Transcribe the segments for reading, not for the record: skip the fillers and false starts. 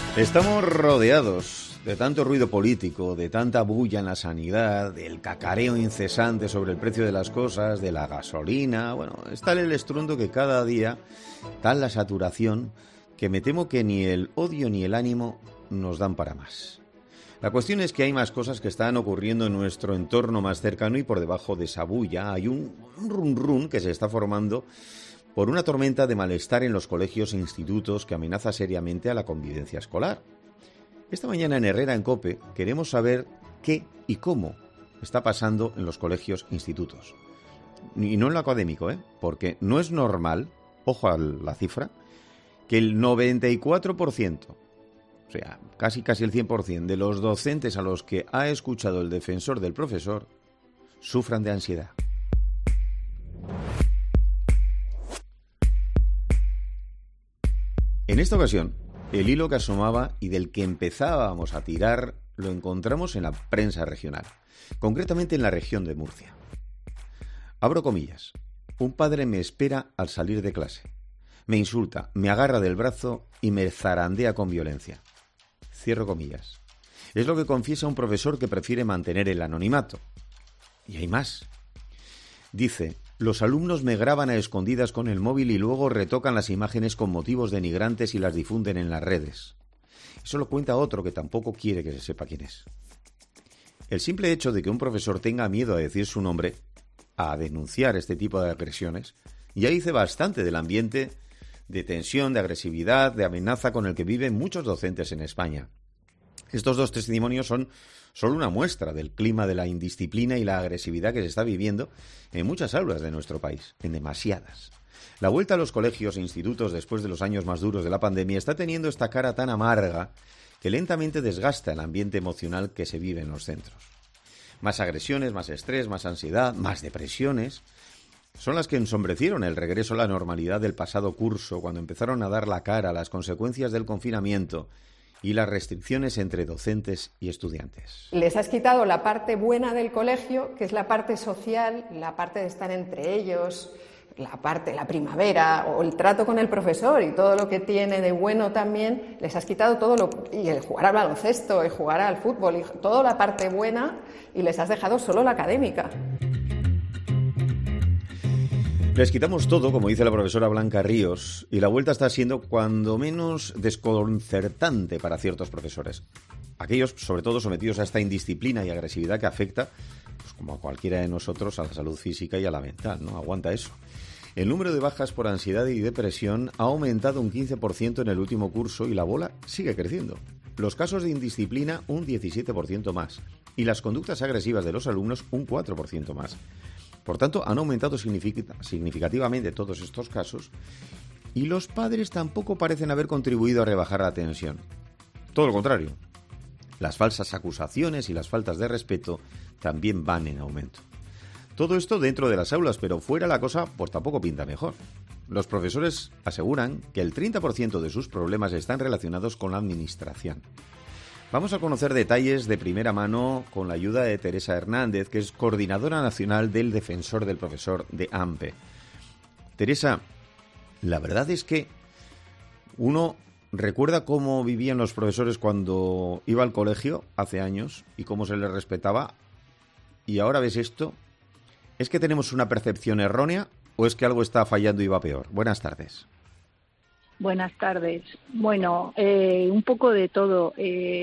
Estamos rodeados de tanto ruido político, de tanta bulla en la sanidad, del cacareo incesante sobre el precio de las cosas, de la gasolina. Bueno, es tal el estruendo que cada día, tal la saturación, que me temo que ni el odio ni el ánimo nos dan para más. La cuestión es que hay más cosas que están ocurriendo en nuestro entorno más cercano y por debajo de esa bulla hay un run run que se está formando por una tormenta de malestar en los colegios e institutos que amenaza seriamente a la convivencia escolar. Esta mañana en Herrera en COPE queremos saber qué y cómo está pasando en los colegios e institutos. Y no en lo académico, porque no es normal, ojo a la cifra, que el 94%, o sea, casi el 100% de los docentes a los que ha escuchado el defensor del profesor sufran de ansiedad. En esta ocasión, el hilo que asomaba y del que empezábamos a tirar lo encontramos en la prensa regional, concretamente en la región de Murcia. Abro comillas. Un padre me espera al salir de clase. Me insulta, me agarra del brazo y me zarandea con violencia. Cierro comillas. Es lo que confiesa un profesor que prefiere mantener el anonimato. Y hay más. Dice: los alumnos me graban a escondidas con el móvil y luego retocan las imágenes con motivos denigrantes y las difunden en las redes. Eso lo cuenta otro que tampoco quiere que se sepa quién es. El simple hecho de que un profesor tenga miedo a decir su nombre, a denunciar este tipo de agresiones, ya dice bastante del ambiente de tensión, de agresividad, de amenaza con el que viven muchos docentes en España. Estos dos testimonios son solo una muestra del clima de la indisciplina y la agresividad que se está viviendo en muchas aulas de nuestro país, en demasiadas. La vuelta a los colegios e institutos después de los años más duros de la pandemia está teniendo esta cara tan amarga que lentamente desgasta el ambiente emocional que se vive en los centros. Más agresiones, más estrés, más ansiedad, más depresiones son las que ensombrecieron el regreso a la normalidad del pasado curso, cuando empezaron a dar la cara a las consecuencias del confinamiento y las restricciones entre docentes y estudiantes. Les has quitado la parte buena del colegio, que es la parte social, la parte de estar entre ellos, la primavera o el trato con el profesor y todo lo que tiene de bueno también. Les has quitado y el jugar al baloncesto, el jugar al fútbol, y toda la parte buena, y les has dejado solo la académica. Les quitamos todo, como dice la profesora Blanca Ríos, y la vuelta está siendo cuando menos desconcertante para ciertos profesores. Aquellos, sobre todo, sometidos a esta indisciplina y agresividad que afecta, pues como a cualquiera de nosotros, a la salud física y a la mental, ¿no? Aguanta eso. El número de bajas por ansiedad y depresión ha aumentado un 15% en el último curso y la bola sigue creciendo. Los casos de indisciplina un 17% más y las conductas agresivas de los alumnos un 4% más. Por tanto, han aumentado significativamente todos estos casos y los padres tampoco parecen haber contribuido a rebajar la tensión. Todo lo contrario. Las falsas acusaciones y las faltas de respeto también van en aumento. Todo esto dentro de las aulas, pero fuera la cosa pues tampoco pinta mejor. Los profesores aseguran que el 30% de sus problemas están relacionados con la administración. Vamos a conocer detalles de primera mano con la ayuda de Teresa Hernández, que es coordinadora nacional del Defensor del Profesor de AMPE. Teresa, la verdad es que uno recuerda cómo vivían los profesores cuando iba al colegio hace años y cómo se les respetaba, y ahora ves esto. ¿Es que tenemos una percepción errónea o es que algo está fallando y va peor? Buenas tardes. Buenas tardes. Bueno, un poco de todo.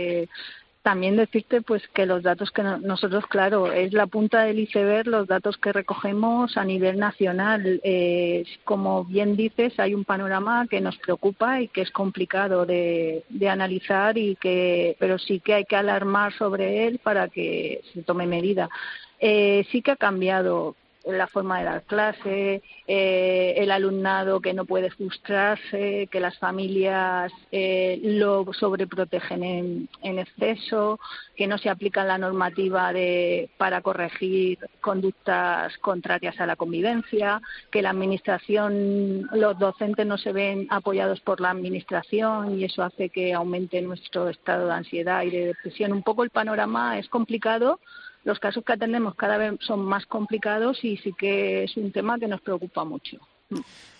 También decirte pues que los datos que nosotros, claro, es la punta del iceberg, los datos que recogemos a nivel nacional. Como bien dices, hay un panorama que nos preocupa y que es complicado de analizar, pero sí que hay que alarmar sobre él para que se tome medida. Sí que ha cambiado la forma de dar clase, el alumnado que no puede frustrarse, que las familias lo sobreprotegen en exceso, que no se aplica la normativa para corregir conductas contrarias a la convivencia, que la administración, los docentes no se ven apoyados por la administración y eso hace que aumente nuestro estado de ansiedad y de depresión. Un poco el panorama es complicado. Los casos que atendemos cada vez son más complicados y sí que es un tema que nos preocupa mucho.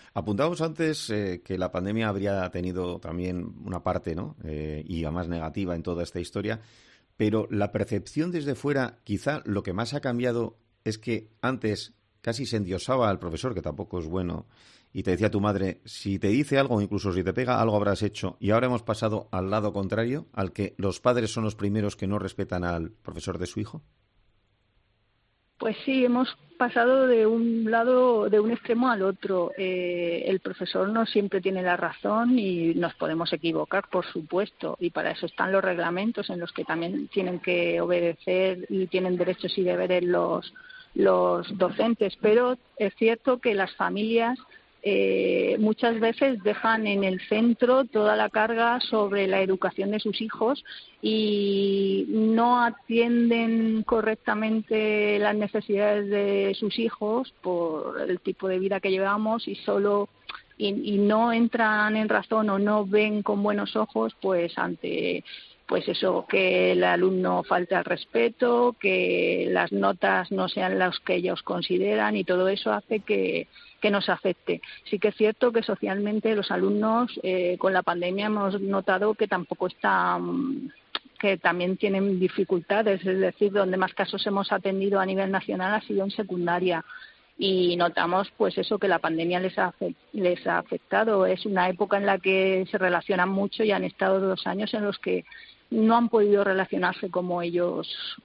Apuntábamos antes que la pandemia habría tenido también una parte, ¿no? Y además negativa en toda esta historia, pero la percepción desde fuera, quizá lo que más ha cambiado es que antes casi se endiosaba al profesor, que tampoco es bueno, y te decía tu madre, si te dice algo, incluso si te pega, algo habrás hecho, y ahora hemos pasado al lado contrario, al que los padres son los primeros que no respetan al profesor de su hijo. Pues sí, hemos pasado de un lado, de un extremo al otro. El profesor no siempre tiene la razón y nos podemos equivocar, por supuesto, y para eso están los reglamentos en los que también tienen que obedecer y tienen derechos y deberes los docentes. Pero es cierto que las familias muchas veces dejan en el centro toda la carga sobre la educación de sus hijos y no atienden correctamente las necesidades de sus hijos por el tipo de vida que llevamos y no entran en razón o no ven con buenos ojos pues ante eso, que el alumno falte al respeto, que las notas no sean las que ellos consideran, y todo eso hace que nos afecte. Sí que es cierto que socialmente los alumnos con la pandemia hemos notado que que también tienen dificultades, es decir, donde más casos hemos atendido a nivel nacional ha sido en secundaria. Y notamos pues eso, que la pandemia les ha afectado. Es una época en la que se relacionan mucho y han estado 2 años en los que no han podido relacionarse como a ellos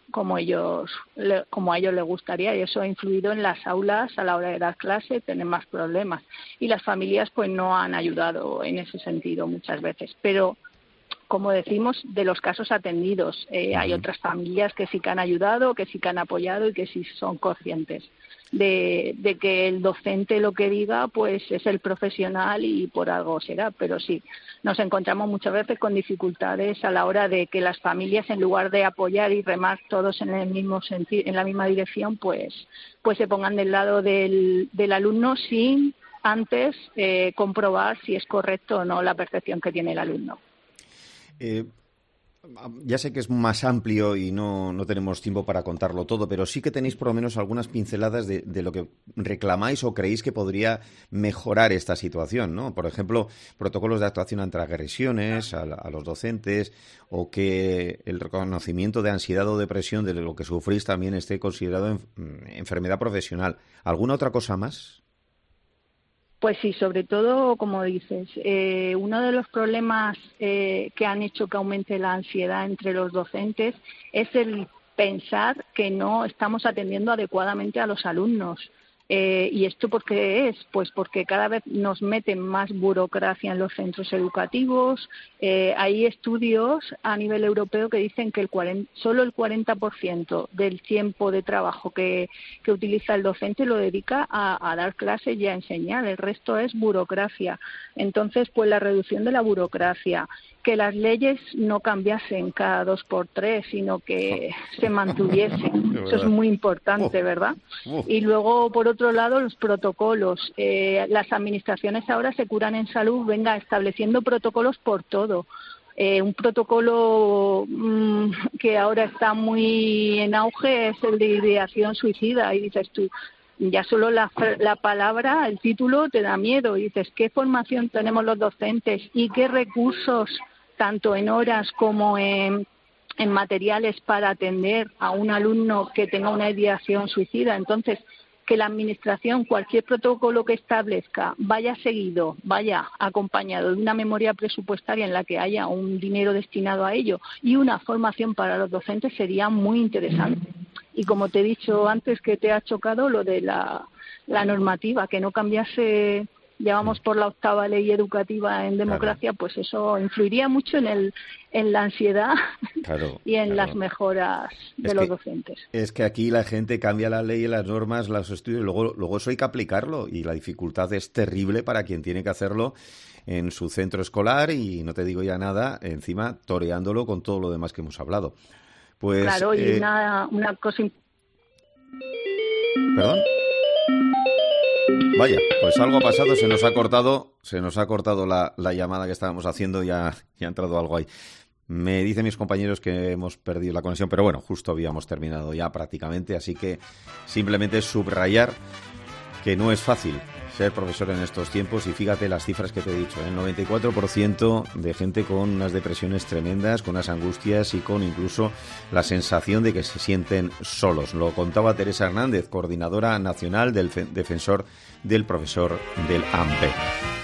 les gustaría, y eso ha influido en las aulas a la hora de dar clase, tener más problemas, y las familias pues no han ayudado en ese sentido muchas veces. Pero como decimos, de los casos atendidos, hay otras familias que sí que han ayudado, que sí que han apoyado y que sí son conscientes de que el docente lo que diga pues es el profesional y por algo será. Pero sí, nos encontramos muchas veces con dificultades a la hora de que las familias, en lugar de apoyar y remar todos en el mismo sentido, en la misma dirección, pues se pongan del lado del alumno sin antes comprobar si es correcto o no la percepción que tiene el alumno. Ya sé que es más amplio y no tenemos tiempo para contarlo todo, pero sí que tenéis por lo menos algunas pinceladas de lo que reclamáis o creéis que podría mejorar esta situación, ¿no? Por ejemplo, protocolos de actuación ante agresiones a los docentes, o que el reconocimiento de ansiedad o depresión de lo que sufrís también esté considerado enfermedad profesional. ¿Alguna otra cosa más? Pues sí, sobre todo, como dices, uno de los problemas que han hecho que aumente la ansiedad entre los docentes es el pensar que no estamos atendiendo adecuadamente a los alumnos. ¿Y esto por qué es? Pues porque cada vez nos meten más burocracia en los centros educativos. Hay estudios a nivel europeo que dicen que solo el 40% del tiempo de trabajo que utiliza el docente lo dedica a dar clases y a enseñar. El resto es burocracia. Entonces, pues la reducción de la burocracia, que las leyes no cambiasen cada 2 por 3, sino que se mantuviesen. Eso es muy importante, ¿verdad? Y luego, por otro lado, los protocolos. Las administraciones ahora se curan en salud, estableciendo protocolos por todo. Un protocolo que ahora está muy en auge es el de ideación suicida. Y dices tú, ya solo la palabra, el título, te da miedo. Y dices, ¿qué formación tenemos los docentes y qué recursos, tanto en horas como en materiales, para atender a un alumno que tenga una ideación suicida? Entonces, que la administración, cualquier protocolo que establezca, vaya acompañado de una memoria presupuestaria en la que haya un dinero destinado a ello y una formación para los docentes, sería muy interesante. Y como te he dicho antes, que te ha chocado lo de la normativa, que no cambiase. Ya vamos por la 8ª ley educativa en democracia, claro. Pues eso influiría mucho en la ansiedad, claro, y en las mejoras de los docentes. Es que aquí la gente cambia la ley, las normas, los estudios, luego eso hay que aplicarlo, y la dificultad es terrible para quien tiene que hacerlo en su centro escolar, y no te digo ya nada, encima toreándolo con todo lo demás que hemos hablado. Pues, claro, y una cosa... ¿Perdón? Vaya, pues algo ha pasado, se nos ha cortado la llamada que estábamos haciendo, ya ha entrado algo ahí. Me dicen mis compañeros que hemos perdido la conexión, pero bueno, justo habíamos terminado ya prácticamente, así que simplemente subrayar que no es fácil ser profesor en estos tiempos, y fíjate las cifras que te he dicho, el 94% de gente con unas depresiones tremendas, con unas angustias y con incluso la sensación de que se sienten solos. Lo contaba Teresa Hernández, coordinadora nacional del Defensor del Profesor del AMPE.